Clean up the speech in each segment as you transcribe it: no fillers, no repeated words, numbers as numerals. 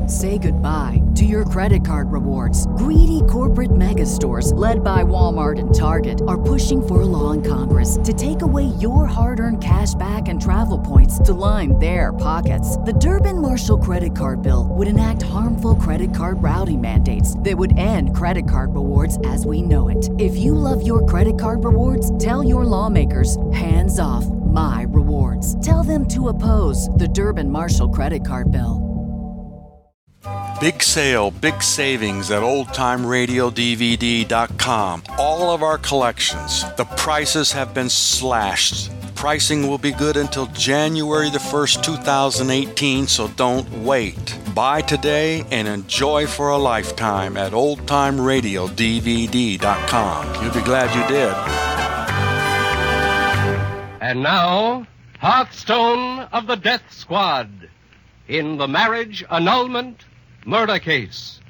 Say goodbye to your credit card rewards. Greedy corporate mega stores, led by Walmart and Target, are pushing for a law in Congress to take away your hard-earned cash back and travel points to line their pockets. The Durbin-Marshall credit card bill would enact harmful credit card routing mandates that would end credit card rewards as we know it. If you love your credit card rewards, tell your lawmakers, hands off my rewards. Tell them to oppose the Durbin-Marshall credit card bill. Big sale, big savings at oldtimeradiodvd.com. All of our collections. The prices have been slashed. Pricing will be good until January the 1st, 2018, so don't wait. Buy today and enjoy for a lifetime at oldtimeradiodvd.com. You'll be glad you did. And now, Hearthstone of the Death Squad in the marriage annulment murder case.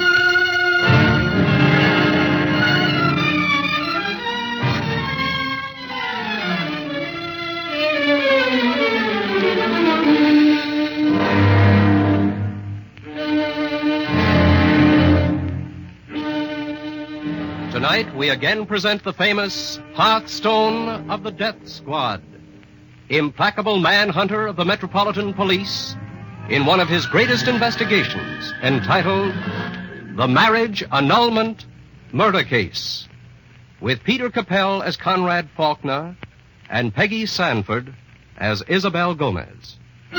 Tonight, we again present the famous Hearthstone of the Death Squad. Implacable manhunter of the Metropolitan Police in one of his greatest investigations, entitled The Marriage Annulment Murder Case, with Peter Capell as Conrad Faulkner and Peggy Sanford as Isabel Gomez.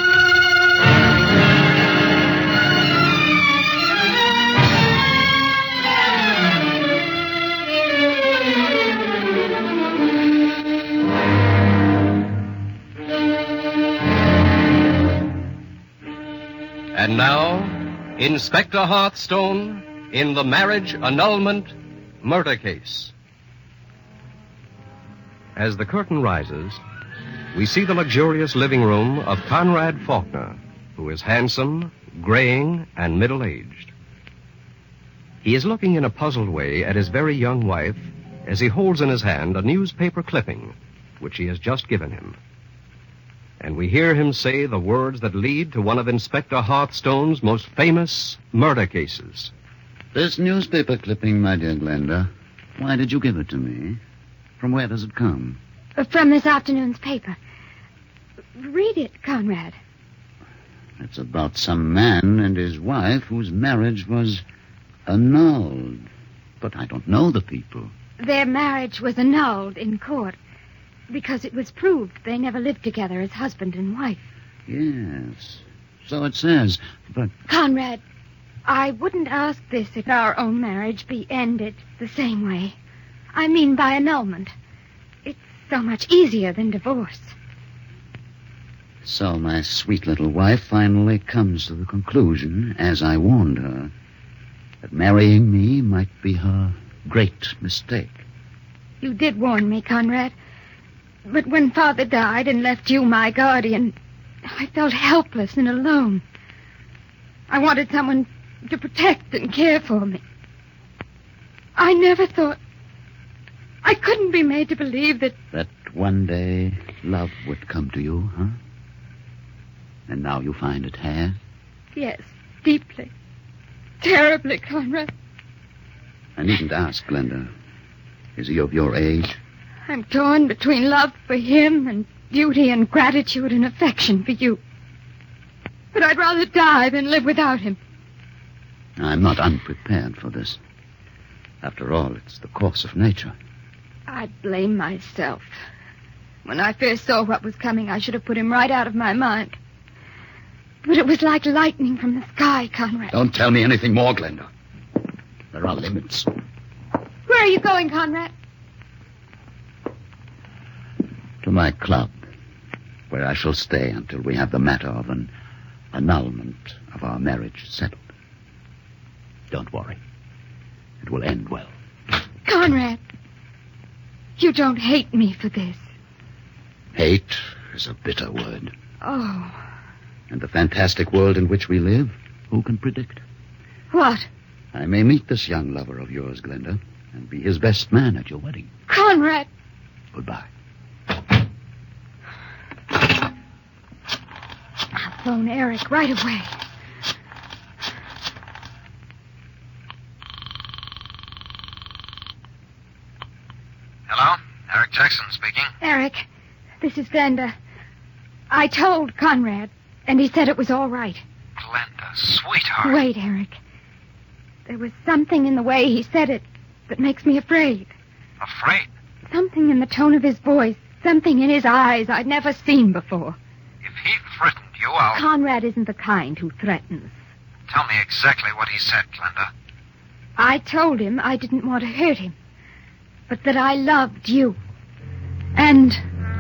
And now, Inspector Hearthstone in the marriage annulment murder case. As the curtain rises, we see the luxurious living room of Conrad Faulkner, who is handsome, graying, and middle-aged. He is looking in a puzzled way at his very young wife as he holds in his hand a newspaper clipping, which she has just given him. And we hear him say the words that lead to one of Inspector Hearthstone's most famous murder cases. This newspaper clipping, my dear Glenda, why did you give it to me? From where does it come? From this afternoon's paper. Read it, Conrad. It's about some man and his wife whose marriage was annulled. But I don't know the people. Their marriage was annulled in court because it was proved they never lived together as husband and wife. Yes, so it says, but... Conrad, I wouldn't ask this if our own marriage be ended the same way. I mean by annulment. It's so much easier than divorce. So my sweet little wife finally comes to the conclusion, as I warned her, that marrying me might be her great mistake. You did warn me, Conrad. But when Father died and left you my guardian, I felt helpless and alone. I wanted someone to protect and care for me. I never thought... I couldn't be made to believe that... That one day love would come to you, huh? And now you find it has? Yes, deeply. Terribly, Conrad. I needn't ask, Glenda. Is he of your age? I'm torn between love for him and duty and gratitude and affection for you. But I'd rather die than live without him. I'm not unprepared for this. After all, it's the course of nature. I blame myself. When I first saw what was coming, I should have put him right out of my mind. But it was like lightning from the sky, Conrad. Don't tell me anything more, Glenda. There are limits. Where are you going, Conrad? To my club, where I shall stay until we have the matter of an annulment of our marriage settled. Don't worry. It will end well. Conrad, you don't hate me for this. Hate is a bitter word. Oh. And the fantastic world in which we live, who can predict? What? I may meet this young lover of yours, Glenda, and be his best man at your wedding. Conrad! Goodbye. I'll phone Eric right away. Jackson speaking. Eric, this is Glenda. I told Conrad, and he said it was all right. Glenda, sweetheart. Wait, Eric. There was something in the way he said it that makes me afraid. Afraid? Something in the tone of his voice, something in his eyes I'd never seen before. If he threatened you, I'll... Conrad isn't the kind who threatens. Tell me exactly what he said, Glenda. I told him I didn't want to hurt him, but that I loved you. And...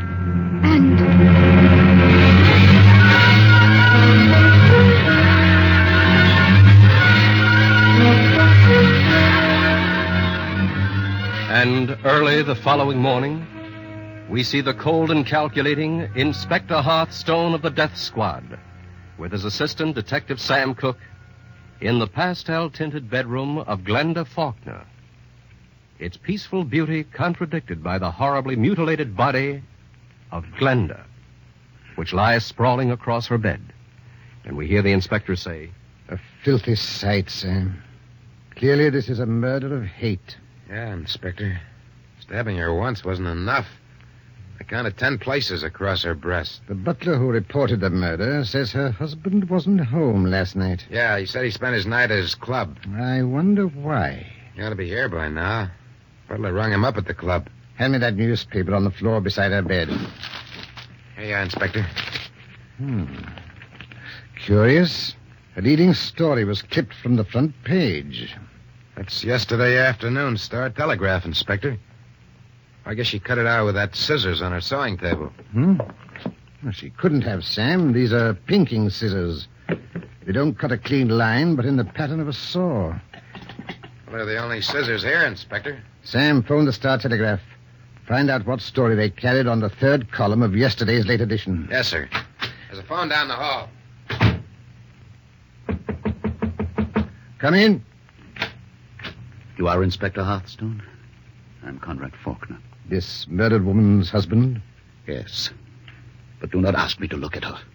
And early the following morning, we see the cold and calculating Inspector Hearthstone of the Death Squad, with his assistant, Detective Sam Cook, in the pastel-tinted bedroom of Glenda Faulkner. Its peaceful beauty contradicted by the horribly mutilated body of Glenda, which lies sprawling across her bed. And we hear the inspector say, "A filthy sight, Sam. Clearly this is a murder of hate." Yeah, Inspector. Stabbing her once wasn't enough. I counted 10 places across her breast. The butler who reported the murder says her husband wasn't home last night. Yeah, he said he spent his night at his club. I wonder why. He ought to be here by now. Butler rung him up at the club. Hand me that newspaper on the floor beside her bed. Here you are, Inspector. Curious. A leading story was clipped from the front page. That's yesterday afternoon Star-Telegraph, Inspector. I guess she cut it out with that scissors on her sewing table. Well, she couldn't have, Sam. These are pinking scissors. They don't cut a clean line, but in the pattern of a saw. Well, they're the only scissors here, Inspector. Sam, phone the Star-Telegraph. Find out what story they carried on the third column of yesterday's late edition. Yes, sir. There's a phone down the hall. Come in. You are Inspector Hearthstone? I'm Conrad Faulkner. This murdered woman's husband? Yes. But do not ask me to look at her.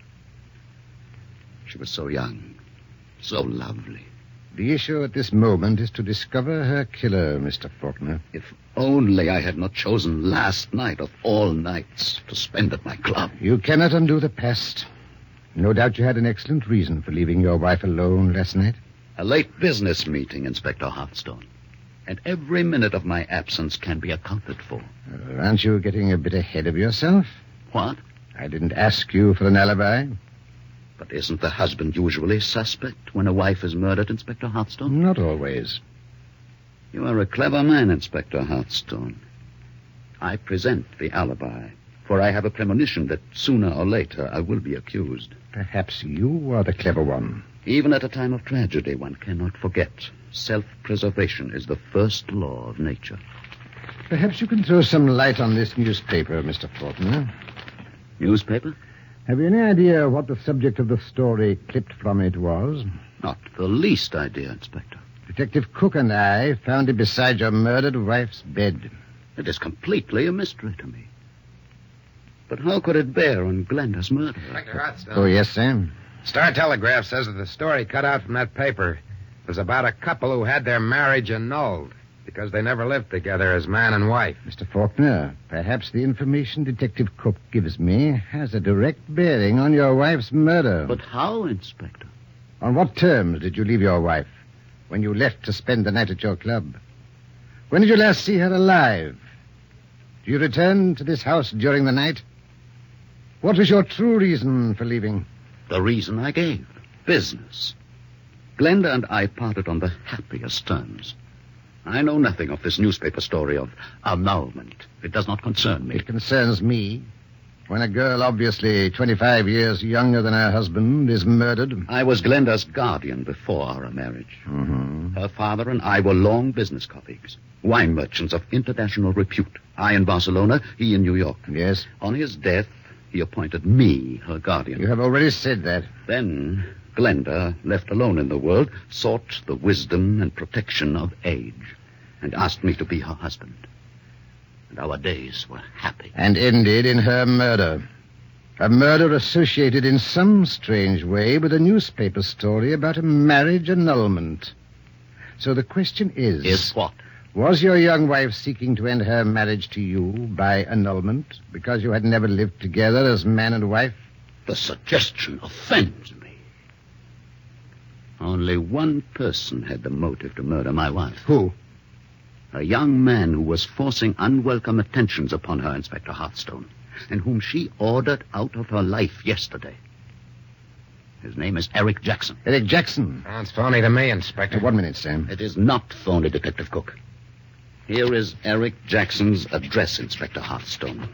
She was so young, so lovely. The issue at this moment is to discover her killer, Mr. Faulkner. If only I had not chosen last night of all nights to spend at my club. You cannot undo the past. No doubt you had an excellent reason for leaving your wife alone last night. A late business meeting, Inspector Hearthstone. And every minute of my absence can be accounted for. Aren't you getting a bit ahead of yourself? What? I didn't ask you for an alibi. But isn't the husband usually suspect when a wife is murdered, Inspector Hearthstone? Not always. You are a clever man, Inspector Hearthstone. I present the alibi, for I have a premonition that sooner or later I will be accused. Perhaps you are the clever one. Even at a time of tragedy, one cannot forget. Self-preservation is the first law of nature. Perhaps you can throw some light on this newspaper, Mr. Faulkner. Newspaper? Have you any idea what the subject of the story clipped from it was? Not the least idea, Inspector. Detective Cook and I found it beside your murdered wife's bed. It is completely a mystery to me. But how could it bear on Glenda's murder? Inspector Hearthstone. Oh, yes, Sam? Star-Telegraph says that the story cut out from that paper was about a couple who had their marriage annulled because they never lived together as man and wife. Mr. Faulkner, perhaps the information Detective Cook gives me has a direct bearing on your wife's murder. But how, Inspector? On what terms did you leave your wife when you left to spend the night at your club? When did you last see her alive? Do you return to this house during the night? What was your true reason for leaving? The reason I gave. Business. Glenda and I parted on the happiest terms. I know nothing of this newspaper story of annulment. It does not concern me. It concerns me. When a girl obviously 25 years younger than her husband is murdered. I was Glenda's guardian before our marriage. Mm-hmm. Her father and I were long business colleagues. Wine merchants of international repute. I in Barcelona, he in New York. Yes? On his death, he appointed me her guardian. You have already said that. Then Glenda, left alone in the world, sought the wisdom and protection of age and asked me to be her husband. And our days were happy. And ended in her murder. A murder associated in some strange way with a newspaper story about a marriage annulment. So the question is... Is what? Was your young wife seeking to end her marriage to you by annulment because you had never lived together as man and wife? The suggestion offends me. Only one person had the motive to murder my wife. Who? A young man who was forcing unwelcome attentions upon her, Inspector Hearthstone, and whom she ordered out of her life yesterday. His name is Eric Jackson. Eric Jackson? Sounds phony to me, Inspector. 1 minute, Sam. It is not phony, Detective Cook. Here is Eric Jackson's address, Inspector Hearthstone.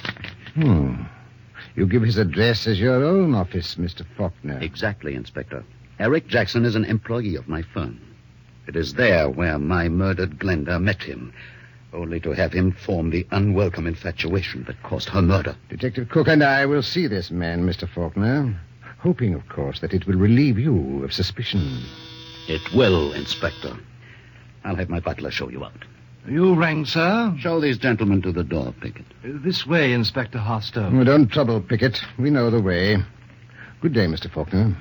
You give his address as your own office, Mr. Faulkner. Exactly, Inspector. Eric Jackson is an employee of my firm. It is there where my murdered Glenda met him, only to have him form the unwelcome infatuation that caused her murder. Detective Cook and I will see this man, Mr. Faulkner, hoping, of course, that it will relieve you of suspicion. It will, Inspector. I'll have my butler show you out. You rang, sir? Show these gentlemen to the door, Pickett. This way, Inspector Hearthstone. Oh, don't trouble, Pickett. We know the way. Good day, Mr. Faulkner.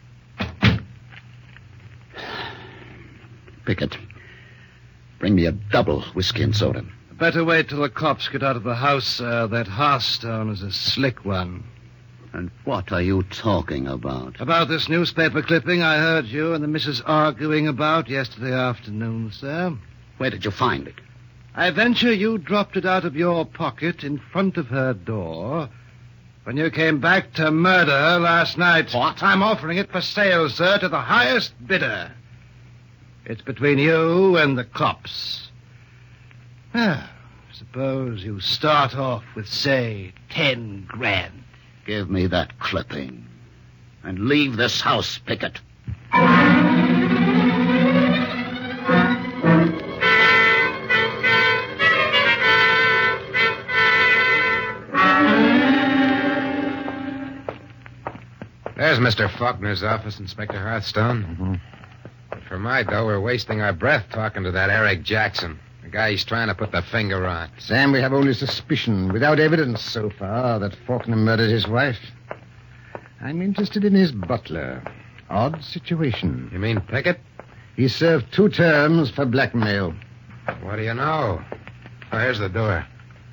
Pickett, bring me a double whiskey and soda. Better wait till the cops get out of the house, sir. That Hearthstone is a slick one. And what are you talking about? About this newspaper clipping I heard you and the missus arguing about yesterday afternoon, sir. Where did you find it? I venture you dropped it out of your pocket in front of her door when you came back to murder her last night. What? I'm offering it for sale, sir, to the highest bidder. It's between you and the cops. Well, suppose you start off with, say, 10 grand. Give me that clipping. And leave this house, Pickett. There's Mr. Faulkner's office, Inspector Hearthstone. But for my dough, we're wasting our breath talking to that Eric Jackson, the guy he's trying to put the finger on. Sam, we have only suspicion, without evidence so far, that Faulkner murdered his wife. I'm interested in his butler. Odd situation. You mean Pickett? He served 2 terms for blackmail. What do you know? Oh, here's the door.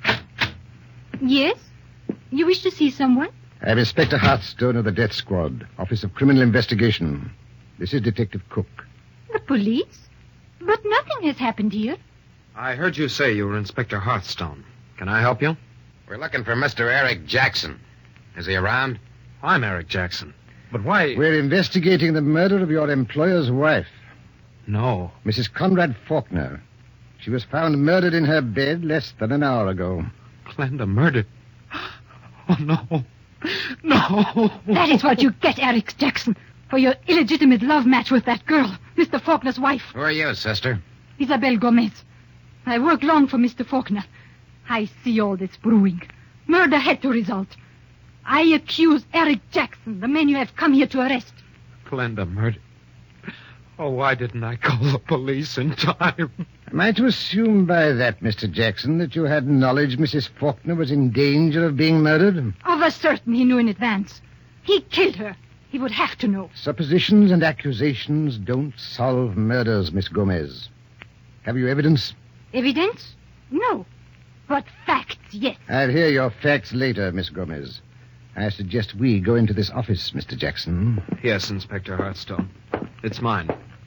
Yes? You wish to see someone? I'm Inspector Hearthstone of the Death Squad, Office of Criminal Investigation. This is Detective Cook. The police? But nothing has happened here. I heard you say you were Inspector Hearthstone. Can I help you? We're looking for Mr. Eric Jackson. Is he around? I'm Eric Jackson. But why... We're investigating the murder of your employer's wife, No. Mrs. Conrad Faulkner. She was found murdered in her bed less than an hour ago. Glenda murdered. Oh, no. No. That is what you get, Eric Jackson, for your illegitimate love match with that girl, Mr. Faulkner's wife. Who are you, sister? Isabel Gomez. I work long for Mr. Faulkner. I see all this brewing. Murder had to result. I accuse Eric Jackson, the man you have come here to arrest. Glenda murdered. Oh, why didn't I call the police in time? Am I to assume by that, Mr. Jackson, that you had knowledge Mrs. Faulkner was in danger of being murdered? Of a certain he knew in advance. He killed her. He would have to know. Suppositions and accusations don't solve murders, Miss Gomez. Have you evidence? Evidence? No. But facts, yes. I'll hear your facts later, Miss Gomez. I suggest we go into this office, Mr. Jackson. Yes, Inspector Hearthstone. It's mine.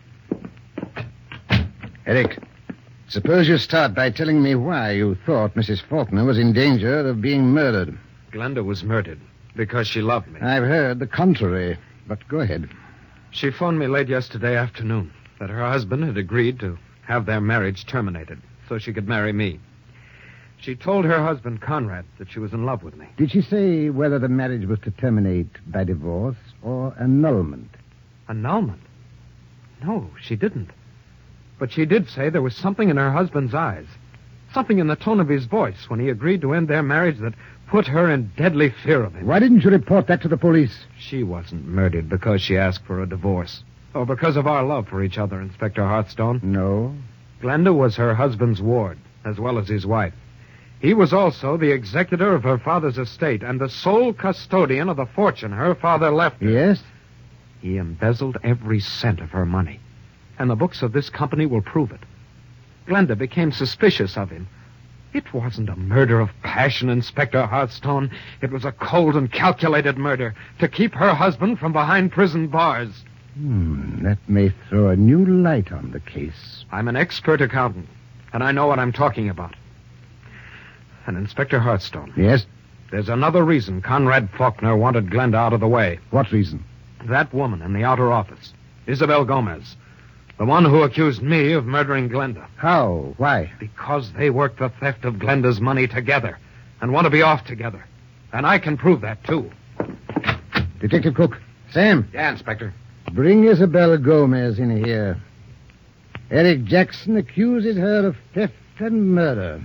Eric, suppose you start by telling me why you thought Mrs. Faulkner was in danger of being murdered. Glenda was murdered because she loved me. I've heard the contrary, but go ahead. She phoned me late yesterday afternoon that her husband had agreed to have their marriage terminated so she could marry me. She told her husband, Conrad, that she was in love with me. Did she say whether the marriage was to terminate by divorce or annulment? Annulment? No, she didn't. But she did say there was something in her husband's eyes, something in the tone of his voice when he agreed to end their marriage that put her in deadly fear of him. Why didn't you report that to the police? She wasn't murdered because she asked for a divorce, or because of our love for each other, Inspector Hearthstone. No. Glenda was her husband's ward, as well as his wife. He was also the executor of her father's estate and the sole custodian of the fortune her father left her. Yes? He embezzled every cent of her money. And the books of this company will prove it. Glenda became suspicious of him. It wasn't a murder of passion, Inspector Hearthstone. It was a cold and calculated murder to keep her husband from behind prison bars. That may throw a new light on the case. I'm an expert accountant, and I know what I'm talking about. And Inspector Hearthstone. Yes? There's another reason Conrad Faulkner wanted Glenda out of the way. What reason? That woman in the outer office, Isabel Gomez. The one who accused me of murdering Glenda. How? Why? Because they worked the theft of Glenda's money together and want to be off together. And I can prove that, too. Detective Cook. Sam. Yeah, Inspector. Bring Isabel Gomez in here. Eric Jackson accuses her of theft and murder.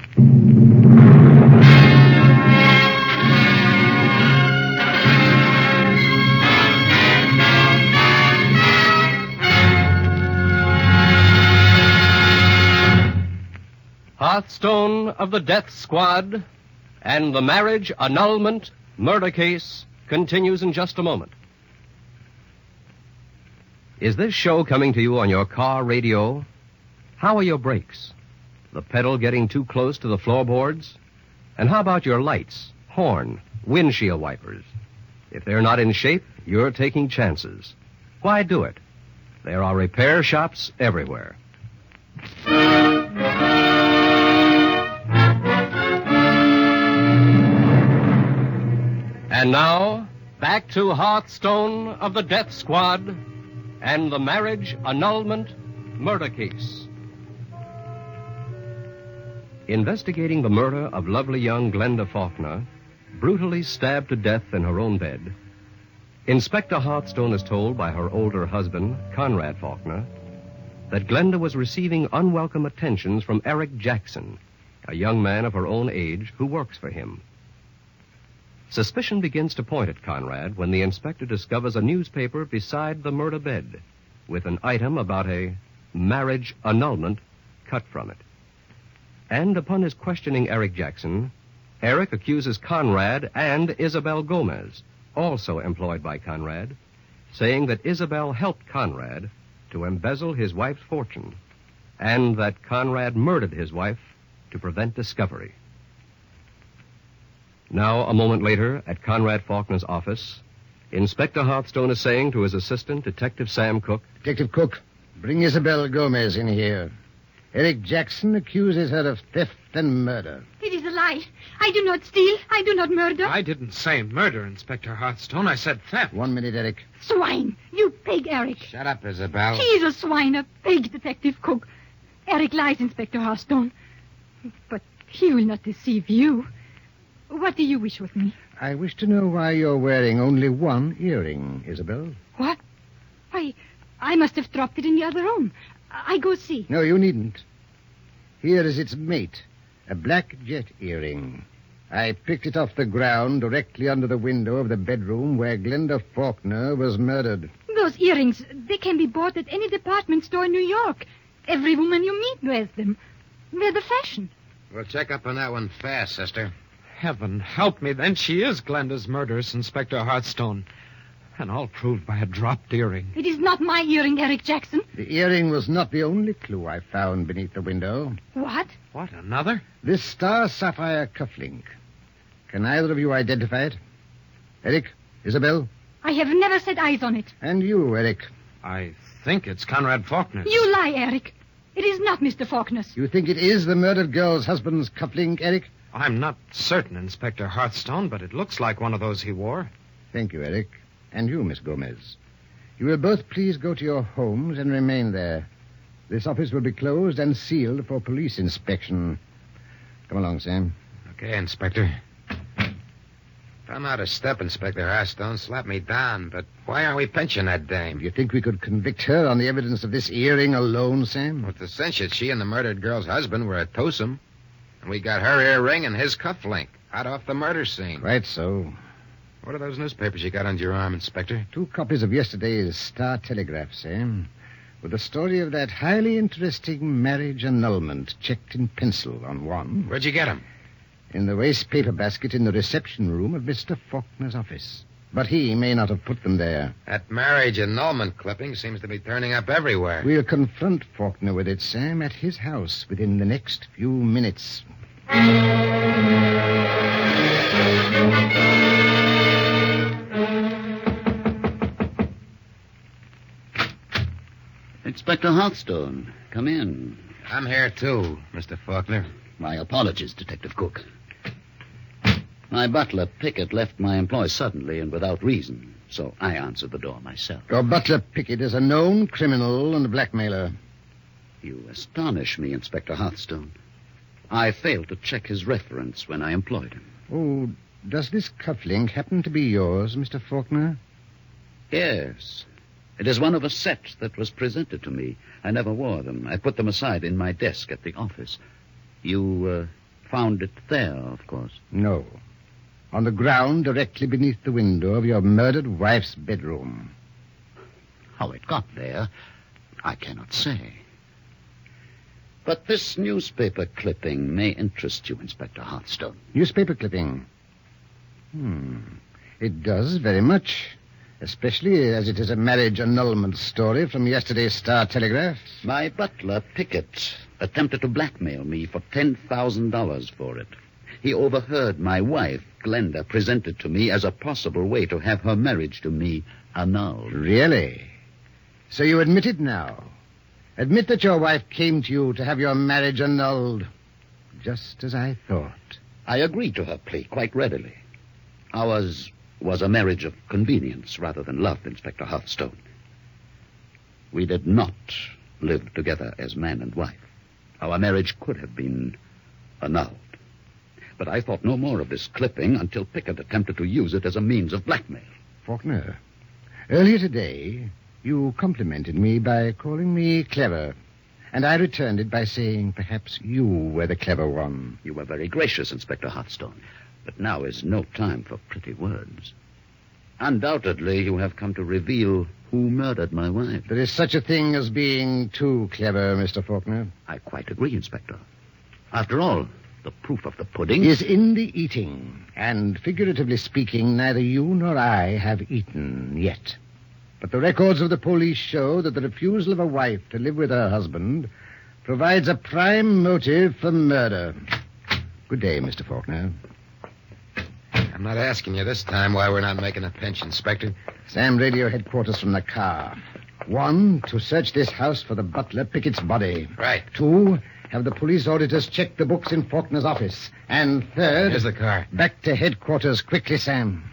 Hearthstone of the Death Squad and the marriage annulment murder case continues in just a moment. Is this show coming to you on your car radio? How are your brakes? The pedal getting too close to the floorboards? And how about your lights, horn, windshield wipers? If they're not in shape, you're taking chances. Why do it? There are repair shops everywhere. And now, back to Hearthstone of the Death Squad and the marriage annulment murder case. Investigating the murder of lovely young Glenda Faulkner, brutally stabbed to death in her own bed, Inspector Hearthstone is told by her older husband, Conrad Faulkner, that Glenda was receiving unwelcome attentions from Eric Jackson, a young man of her own age who works for him. Suspicion begins to point at Conrad when the inspector discovers a newspaper beside the murder bed with an item about a marriage annulment cut from it. And upon his questioning Eric Jackson, Eric accuses Conrad and Isabel Gomez, also employed by Conrad, saying that Isabel helped Conrad to embezzle his wife's fortune and that Conrad murdered his wife to prevent discovery. Now, a moment later, at Conrad Faulkner's office, Inspector Hearthstone is saying to his assistant, Detective Sam Cook, Detective Cook, bring Isabel Gomez in here. Eric Jackson accuses her of theft and murder. It is a lie. I do not steal. I do not murder. I didn't say murder, Inspector Hearthstone. I said theft. 1 minute, Eric. Swine. You pig, Eric. Shut up, Isabel. He is a swine, a pig, Detective Cook. Eric lies, Inspector Hearthstone. But he will not deceive you. What do you wish with me? I wish to know why you're wearing only one earring, Isabel. What? Why, I must have dropped it in the other room. I go see. No, you needn't. Here is its mate, a black jet earring. I picked it off the ground directly under the window of the bedroom where Glenda Faulkner was murdered. Those earrings, they can be bought at any department store in New York. Every woman you meet wears them. They're the fashion. We'll check up on that one fast, sister. Heaven help me, then she is Glenda's murderess, Inspector Hearthstone. And all proved by a dropped earring. It is not my earring, Eric Jackson. The earring was not the only clue I found beneath the window. What? What, another? This star sapphire cufflink. Can either of you identify it? Eric? Isabel? I have never set eyes on it. And you, Eric? I think it's Conrad Faulkner's. You lie, Eric. It is not Mr. Faulkner's. You think it is the murdered girl's husband's cufflink, Eric? I'm not certain, Inspector Hearthstone, but it looks like one of those he wore. Thank you, Eric. And you, Miss Gomez. You will both please go to your homes and remain there. This office will be closed and sealed for police inspection. Come along, Sam. Okay, Inspector. If I'm out of step, Inspector Hearthstone, slap me down, but why aren't we pinching that dame? You think we could convict her on the evidence of this earring alone, Sam? With the cinch that she and the murdered girl's husband were a twosome, and we got her earring and his cufflink out off the murder scene. Quite so. What are those newspapers you got under your arm, Inspector? 2 copies of yesterday's Star Telegraph, Sam, with the story of that highly interesting marriage annulment checked in pencil on one. Where'd you get 'em? In the waste paper basket in the reception room of Mr. Faulkner's office. But he may not have put them there. That marriage annulment clipping seems to be turning up everywhere. We'll confront Faulkner with it, Sam, at his house within the next few minutes. Inspector Hearthstone, come in. I'm here, too, Mr. Faulkner. My apologies, Detective Cook. My butler, Pickett, left my employ suddenly and without reason, so I answered the door myself. Your butler, Pickett, is a known criminal and a blackmailer. You astonish me, Inspector Hearthstone. I failed to check his reference when I employed him. Oh, does this cufflink happen to be yours, Mr. Faulkner? Yes. It is one of a set that was presented to me. I never wore them. I put them aside in my desk at the office. You found it there, of course. No. On the ground directly beneath the window of your murdered wife's bedroom. How it got there, I cannot say. But this newspaper clipping may interest you, Inspector Hearthstone. Newspaper clipping? It does very much. Especially as it is a marriage annulment story from yesterday's Star Telegraph. My butler, Pickett, attempted to blackmail me for $10,000 for it. He overheard my wife, Glenda, present it to me as a possible way to have her marriage to me annulled. Really? So you admit it now? Admit that your wife came to you to have your marriage annulled? Just as I thought. I agreed to her plea quite readily. Ours was a marriage of convenience rather than love, Inspector Hearthstone. We did not live together as man and wife. Our marriage could have been annulled. But I thought no more of this clipping until Pickett attempted to use it as a means of blackmail. Faulkner, earlier today, you complimented me by calling me clever. And I returned it by saying perhaps you were the clever one. You were very gracious, Inspector Hearthstone. But now is no time for pretty words. Undoubtedly, you have come to reveal who murdered my wife. There is such a thing as being too clever, Mr. Faulkner. I quite agree, Inspector. After all, the proof of the pudding is in the eating. And figuratively speaking, neither you nor I have eaten yet. But the records of the police show that the refusal of a wife to live with her husband provides a prime motive for murder. Good day, Mr. Faulkner. I'm not asking you this time why we're not making a pinch, Inspector. Sam, radio headquarters from the car. 1, to search this house for the butler Pickett's body. Right. 2, have the police auditors check the books in Faulkner's office. And 3rd... Here's the car. Back to headquarters quickly, Sam.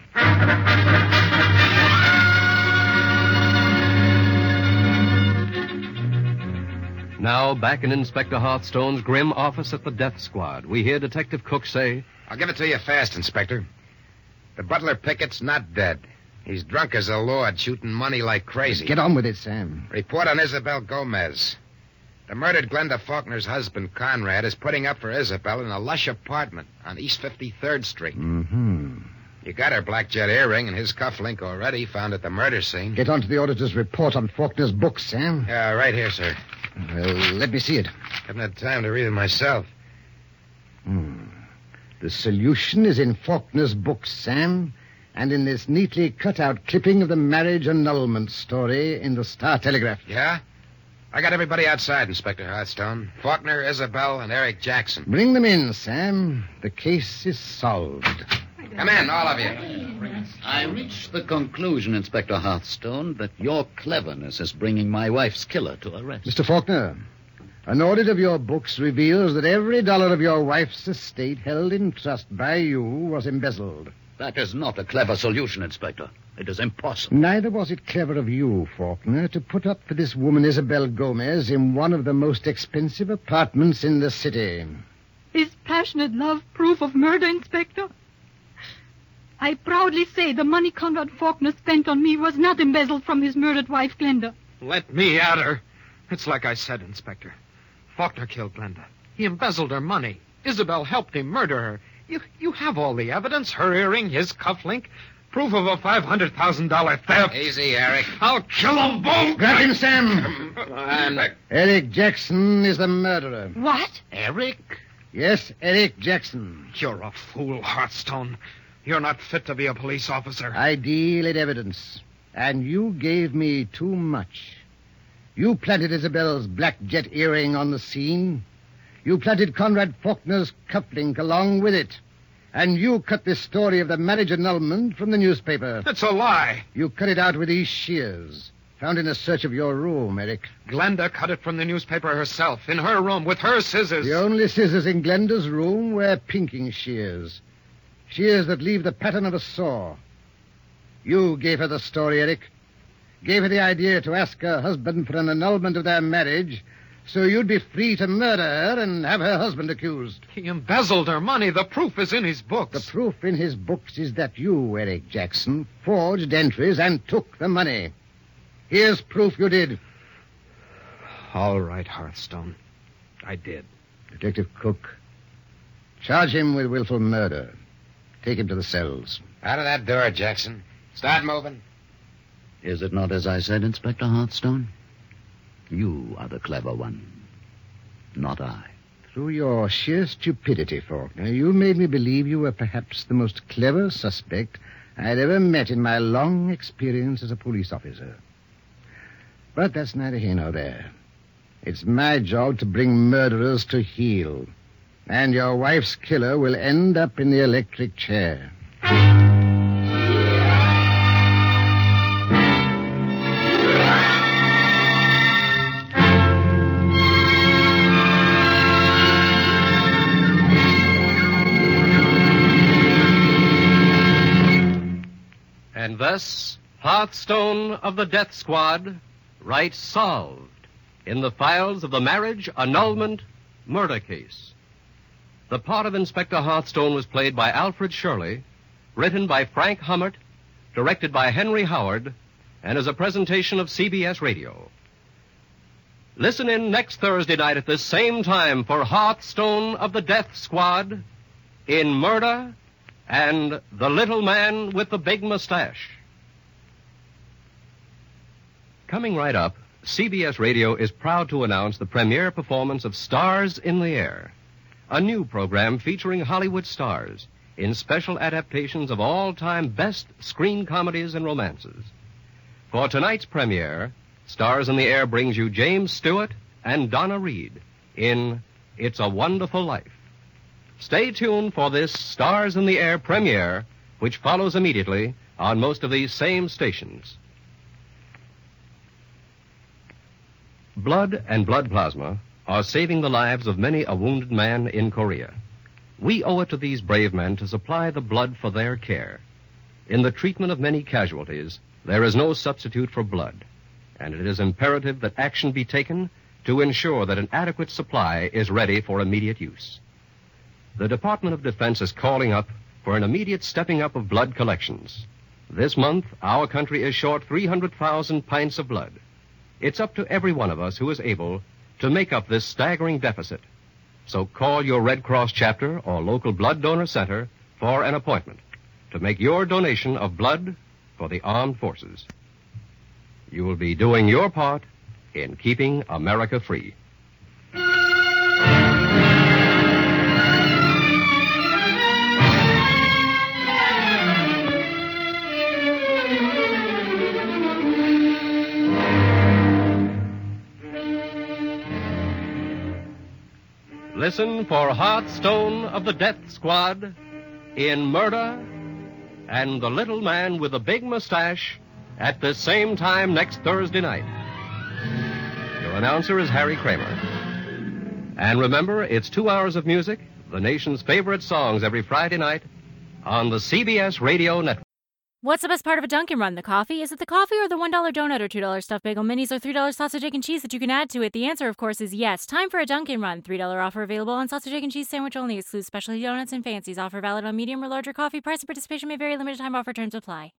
Now, back in Inspector Hearthstone's grim office at the Death Squad, we hear Detective Cook say, I'll give it to you fast, Inspector. The butler Pickett's not dead. He's drunk as a lord, shooting money like crazy. Get on with it, Sam. Report on Isabel Gomez. The murdered Glenda Faulkner's husband, Conrad, is putting up for Isabel in a lush apartment on East 53rd Street. Mm-hmm. You got her black jet earring and his cufflink already, found at the murder scene. Get on to the auditor's report on Faulkner's books, Sam. Yeah, right here, sir. Well, let me see it. Haven't had time to read it myself. The solution is in Faulkner's books, Sam, and in this neatly cut-out clipping of the marriage annulment story in the Star Telegraph. Yeah? I got everybody outside, Inspector Hearthstone. Faulkner, Isabel, and Eric Jackson. Bring them in, Sam. The case is solved. Come in, all of you. I reached the conclusion, Inspector Hearthstone, that your cleverness is bringing my wife's killer to arrest. Mr. Faulkner, an audit of your books reveals that every dollar of your wife's estate held in trust by you was embezzled. That is not a clever solution, Inspector. It is impossible. Neither was it clever of you, Faulkner, to put up for this woman, Isabel Gomez, in one of the most expensive apartments in the city. Is passionate love proof of murder, Inspector? I proudly say the money Conrad Faulkner spent on me was not embezzled from his murdered wife, Glenda. Let me at her. It's like I said, Inspector. Faulkner killed Glenda. He embezzled her money. Isabel helped him murder her. You have all the evidence. Her earring, his cufflink, proof of a $500,000 theft. Easy, Eric. I'll kill them both. Grab him, Sam. Come on. Eric Jackson is the murderer. What? Eric? Yes, Eric Jackson. You're a fool, Hearthstone. You're not fit to be a police officer. I deal in evidence, and you gave me too much. You planted Isabel's black jet earring on the scene. You planted Conrad Faulkner's cufflink along with it. And you cut this story of the marriage annulment from the newspaper. It's a lie. You cut it out with these shears, found in a search of your room, Eric. Glenda cut it from the newspaper herself, in her room, with her scissors. The only scissors in Glenda's room were pinking shears. Shears that leave the pattern of a saw. You gave her the story, Eric. Gave her the idea to ask her husband for an annulment of their marriage so you'd be free to murder her and have her husband accused. He embezzled her money. The proof is in his books. The proof in his books is that you, Eric Jackson, forged entries and took the money. Here's proof you did. All right, Hearthstone. I did. Detective Cook, charge him with willful murder. Take him to the cells. Out of that door, Jackson. Start moving. Is it not as I said, Inspector Hearthstone? You are the clever one, not I. Through your sheer stupidity, Faulkner, you made me believe you were perhaps the most clever suspect I'd ever met in my long experience as a police officer. But that's neither here nor there. It's my job to bring murderers to heel. And your wife's killer will end up in the electric chair. And thus, Hearthstone of the Death Squad writes solved in the files of the marriage annulment murder case. The part of Inspector Hearthstone was played by Alfred Shirley, written by Frank Hummert, directed by Henry Howard, and is a presentation of CBS Radio. Listen in next Thursday night at this same time for Hearthstone of the Death Squad in Murder and The Little Man with the Big Mustache. Coming right up, CBS Radio is proud to announce the premiere performance of Stars in the Air, a new program featuring Hollywood stars in special adaptations of all-time best screen comedies and romances. For tonight's premiere, Stars in the Air brings you James Stewart and Donna Reed in It's a Wonderful Life. Stay tuned for this Stars in the Air premiere, which follows immediately on most of these same stations. Blood and blood plasma are saving the lives of many a wounded man in Korea. We owe it to these brave men to supply the blood for their care. In the treatment of many casualties, there is no substitute for blood, and it is imperative that action be taken to ensure that an adequate supply is ready for immediate use. The Department of Defense is calling up for an immediate stepping up of blood collections. This month, our country is short 300,000 pints of blood. It's up to every one of us who is able to make up this staggering deficit. So call your Red Cross chapter or local blood donor center for an appointment to make your donation of blood for the armed forces. You will be doing your part in keeping America free. Listen for Hearthstone of the Death Squad in Murder and The Little Man with the Big Mustache at the same time next Thursday night. Your announcer is Harry Kramer. And remember, it's 2 hours of music, the nation's favorite songs every Friday night on the CBS Radio Network. What's the best part of a Dunkin' Run? The coffee? Is it the coffee or the $1 donut or $2 stuffed bagel minis or $3 sausage, egg, and cheese that you can add to it? The answer, of course, is yes. Time for a Dunkin' Run. $3 offer available on sausage, egg, and cheese sandwich only. Excludes specialty donuts and fancies. Offer valid on medium or larger coffee. Price and participation may vary. Limited time offer. Terms apply.